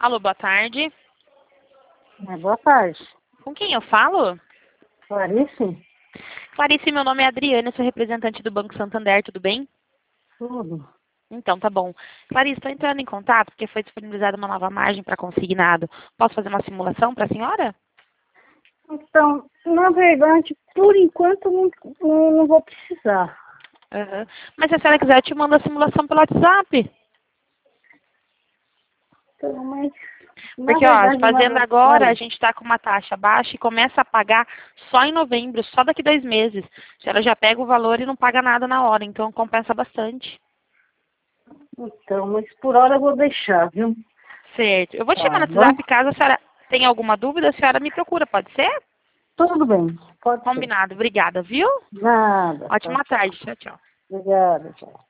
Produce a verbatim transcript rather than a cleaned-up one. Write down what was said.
Alô, boa tarde. É, boa tarde. Com quem eu falo? Clarice? Clarice, meu nome é Adriana, sou representante do Banco Santander, tudo bem? Tudo. Então, tá bom. Clarice, estou entrando em contato porque foi disponibilizada uma nova margem para consignado. Posso fazer uma simulação para a senhora? Então, na verdade, por enquanto não, não, não vou precisar. Uhum. Mas se a senhora quiser, eu te mando a simulação pelo WhatsApp. Então, mas, na Porque, ó, verdade, fazendo na, agora, a olha, gente está com uma taxa baixa e começa a pagar só em novembro, só daqui dois meses. A senhora já pega o valor e não paga nada na hora, então compensa bastante. então, mas por hora eu vou deixar, viu? Certo. Eu vou te chamar Tá no bom? WhatsApp, caso a senhora tenha alguma dúvida, a senhora me procura, pode ser? Tudo bem, pode ser. Combinado. Obrigada, viu? Nada, tá. Ótima tarde. Tchau, tchau. Obrigada, tchau.